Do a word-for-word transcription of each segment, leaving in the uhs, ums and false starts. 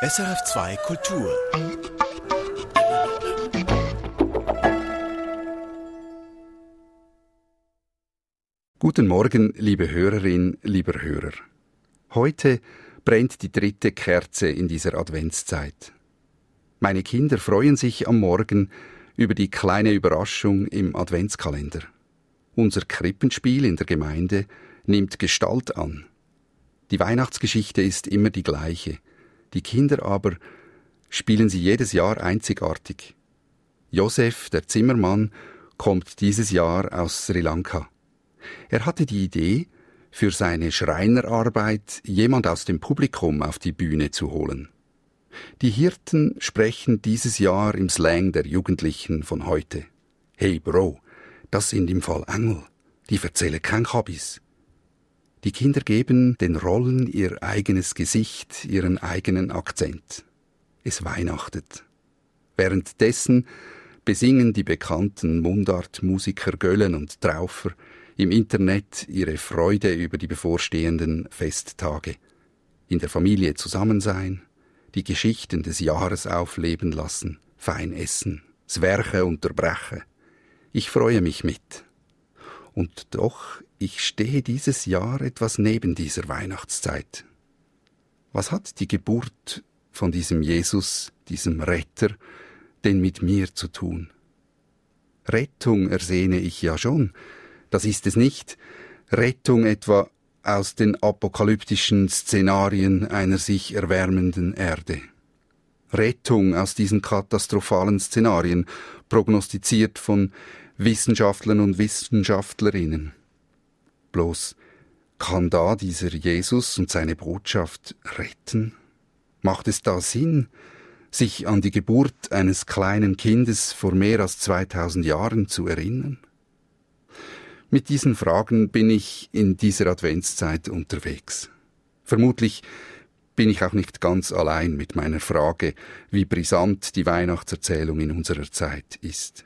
S R F zwei Kultur. Guten Morgen, liebe Hörerin, lieber Hörer. Heute brennt die dritte Kerze in dieser Adventszeit. Meine Kinder freuen sich am Morgen über die kleine Überraschung im Adventskalender. Unser Krippenspiel in der Gemeinde nimmt Gestalt an. Die Weihnachtsgeschichte ist immer die gleiche. Die Kinder aber spielen sie jedes Jahr einzigartig. Josef, der Zimmermann, kommt dieses Jahr aus Sri Lanka. Er hatte die Idee, für seine Schreinerarbeit jemand aus dem Publikum auf die Bühne zu holen. Die Hirten sprechen dieses Jahr im Slang der Jugendlichen von heute. Hey Bro, das sind im Fall Engel, die erzählen kein Kabis. Die Kinder geben den Rollen ihr eigenes Gesicht, ihren eigenen Akzent. Es weihnachtet. Währenddessen besingen die bekannten Mundartmusiker Göllen und Traufer im Internet ihre Freude über die bevorstehenden Festtage. In der Familie zusammen sein, die Geschichten des Jahres aufleben lassen, fein essen, das Werke unterbrechen. Ich freue mich mit. Und doch, ich stehe dieses Jahr etwas neben dieser Weihnachtszeit. Was hat die Geburt von diesem Jesus, diesem Retter, denn mit mir zu tun? Rettung ersehne ich ja schon, das ist es nicht. Rettung etwa aus den apokalyptischen Szenarien einer sich erwärmenden Erde. Rettung aus diesen katastrophalen Szenarien, prognostiziert von Wissenschaftlern und Wissenschaftlerinnen. Bloß, kann da dieser Jesus und seine Botschaft retten? Macht es da Sinn, sich an die Geburt eines kleinen Kindes vor mehr als zweitausend Jahren zu erinnern? Mit diesen Fragen bin ich in dieser Adventszeit unterwegs. Vermutlich bin ich auch nicht ganz allein mit meiner Frage, wie brisant die Weihnachtserzählung in unserer Zeit ist.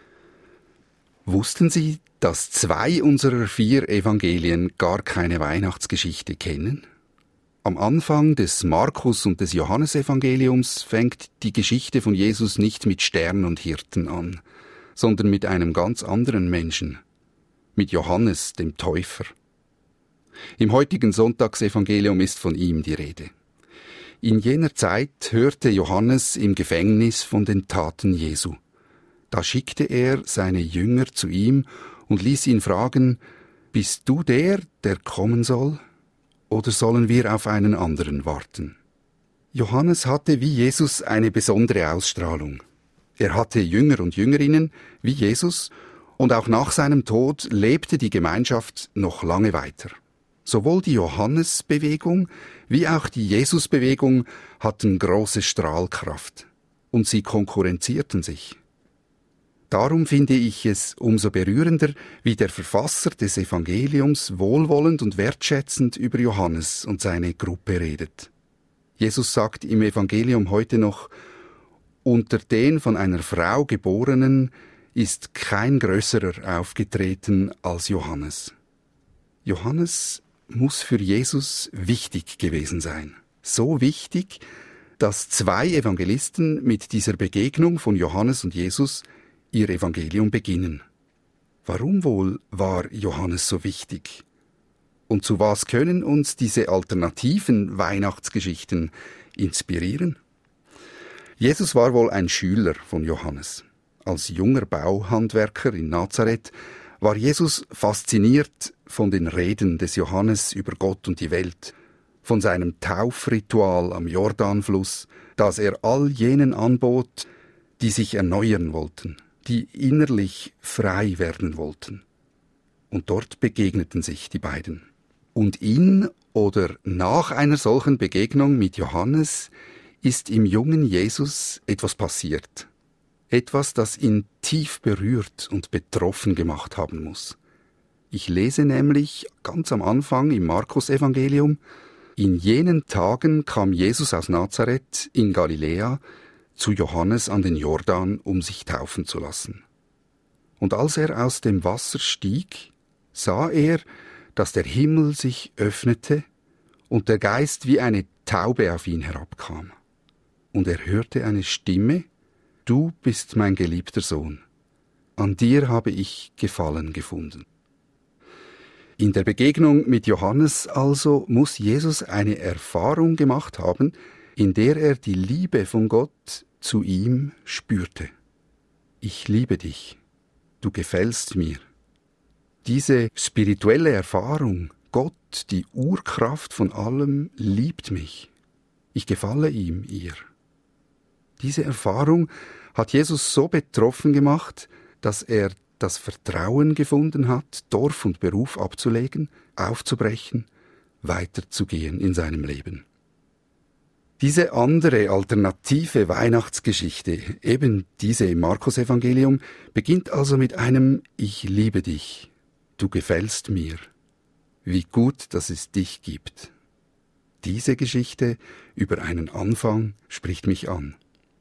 Wussten Sie, dass zwei unserer vier Evangelien gar keine Weihnachtsgeschichte kennen? Am Anfang des Markus- und des Johannesevangeliums fängt die Geschichte von Jesus nicht mit Stern und Hirten an, sondern mit einem ganz anderen Menschen, mit Johannes, dem Täufer. Im heutigen Sonntagsevangelium ist von ihm die Rede. In jener Zeit hörte Johannes im Gefängnis von den Taten Jesu. Da schickte er seine Jünger zu ihm und ließ ihn fragen, bist du der, der kommen soll, oder sollen wir auf einen anderen warten? Johannes hatte wie Jesus eine besondere Ausstrahlung. Er hatte Jünger und Jüngerinnen wie Jesus, und auch nach seinem Tod lebte die Gemeinschaft noch lange weiter. Sowohl die Johannesbewegung wie auch die Jesusbewegung hatten große Strahlkraft, und sie konkurrenzierten sich. Darum finde ich es umso berührender, wie der Verfasser des Evangeliums wohlwollend und wertschätzend über Johannes und seine Gruppe redet. Jesus sagt im Evangelium heute noch, unter den von einer Frau Geborenen ist kein Größerer aufgetreten als Johannes. Johannes muss für Jesus wichtig gewesen sein. So wichtig, dass zwei Evangelisten mit dieser Begegnung von Johannes und Jesus ihr Evangelium beginnen. Warum wohl war Johannes so wichtig? Und zu was können uns diese alternativen Weihnachtsgeschichten inspirieren? Jesus war wohl ein Schüler von Johannes. Als junger Bauhandwerker in Nazareth war Jesus fasziniert von den Reden des Johannes über Gott und die Welt, von seinem Taufritual am Jordanfluss, das er all jenen anbot, die sich erneuern wollten, die innerlich frei werden wollten. Und dort begegneten sich die beiden. Und in oder nach einer solchen Begegnung mit Johannes ist im jungen Jesus etwas passiert. Etwas, das ihn tief berührt und betroffen gemacht haben muss. Ich lese nämlich ganz am Anfang im Markus-Evangelium, in jenen Tagen kam Jesus aus Nazareth in Galiläa zu Johannes an den Jordan, um sich taufen zu lassen. Und als er aus dem Wasser stieg, sah er, dass der Himmel sich öffnete und der Geist wie eine Taube auf ihn herabkam. und er hörte eine Stimme: Du bist mein geliebter Sohn. An dir habe ich Gefallen gefunden. In der Begegnung mit Johannes also muss Jesus eine Erfahrung gemacht haben, in der er die Liebe von Gott zu ihm spürte. Ich liebe dich, du gefällst mir. Diese spirituelle Erfahrung, Gott, die Urkraft von allem, liebt mich. Ich gefalle ihm, ihr. Diese Erfahrung hat Jesus so betroffen gemacht, dass er das Vertrauen gefunden hat, Dorf und Beruf abzulegen, aufzubrechen, weiterzugehen in seinem Leben. Diese andere alternative Weihnachtsgeschichte, eben diese im Markus-Evangelium, beginnt also mit einem Ich liebe dich, du gefällst mir, wie gut, dass es dich gibt. Diese Geschichte über einen Anfang spricht mich an.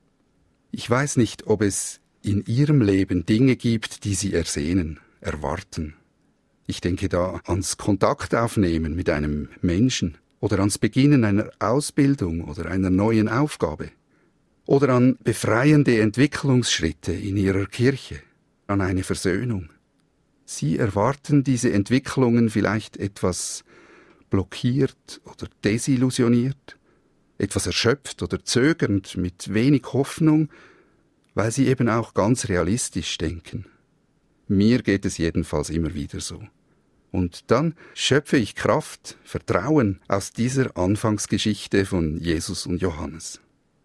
Ich weiß nicht, ob es in Ihrem Leben Dinge gibt, die Sie ersehnen, erwarten. Ich denke da ans Kontaktaufnehmen mit einem Menschen oder ans Beginnen einer Ausbildung oder einer neuen Aufgabe oder an befreiende Entwicklungsschritte in Ihrer Kirche, an eine Versöhnung. Sie erwarten diese Entwicklungen vielleicht etwas blockiert oder desillusioniert, etwas erschöpft oder zögernd mit wenig Hoffnung, weil sie eben auch ganz realistisch denken. Mir geht es jedenfalls immer wieder so. Und dann schöpfe ich Kraft, Vertrauen aus dieser Anfangsgeschichte von Jesus und Johannes.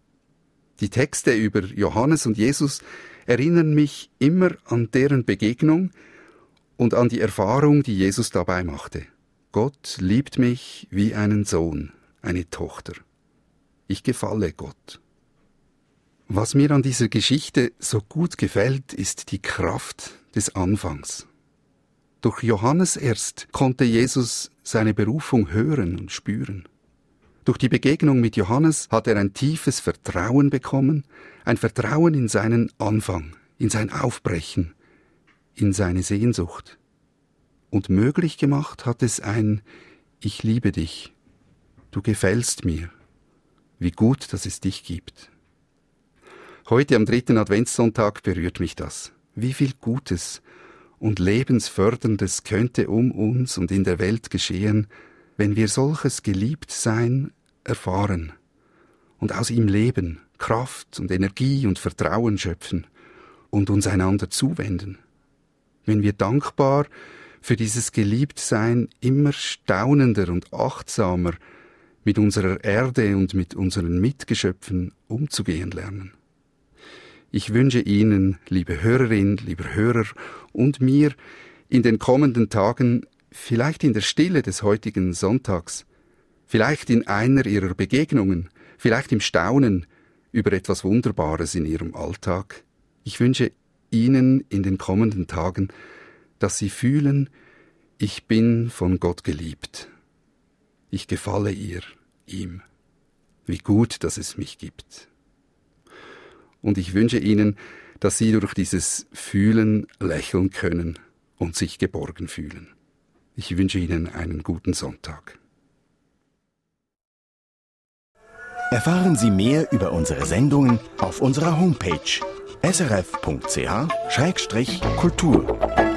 Die Texte über Johannes und Jesus erinnern mich immer an deren Begegnung und an die Erfahrung, die Jesus dabei machte. Gott liebt mich wie einen Sohn, eine Tochter. Ich gefalle Gott. Was mir an dieser Geschichte so gut gefällt, ist die Kraft des Anfangs. Durch Johannes erst konnte Jesus seine Berufung hören und spüren. Durch die Begegnung mit Johannes hat er ein tiefes Vertrauen bekommen, ein Vertrauen in seinen Anfang, in sein Aufbrechen, in seine Sehnsucht. Und möglich gemacht hat es ein Ich liebe dich, du gefällst mir, wie gut, dass es dich gibt. Heute am dritten Adventssonntag berührt mich das. Wie viel Gutes und Lebensförderndes könnte um uns und in der Welt geschehen, wenn wir solches Geliebtsein erfahren und aus ihm leben, Kraft und Energie und Vertrauen schöpfen und uns einander zuwenden. Wenn wir dankbar für dieses Geliebtsein immer staunender und achtsamer mit unserer Erde und mit unseren Mitgeschöpfen umzugehen lernen. Ich wünsche Ihnen, liebe Hörerin, lieber Hörer, und mir in den kommenden Tagen, vielleicht in der Stille des heutigen Sonntags, vielleicht in einer Ihrer Begegnungen, vielleicht im Staunen über etwas Wunderbares in Ihrem Alltag. Ich wünsche Ihnen in den kommenden Tagen, dass Sie fühlen, ich bin von Gott geliebt. Ich gefalle ihr, ihm. Wie gut, dass es mich gibt. Und ich wünsche Ihnen, dass Sie durch dieses Fühlen lächeln können und sich geborgen fühlen. Ich wünsche Ihnen einen guten Sonntag. Erfahren Sie mehr über unsere Sendungen auf unserer Homepage s r f punkt c h Schrägstrich Kultur.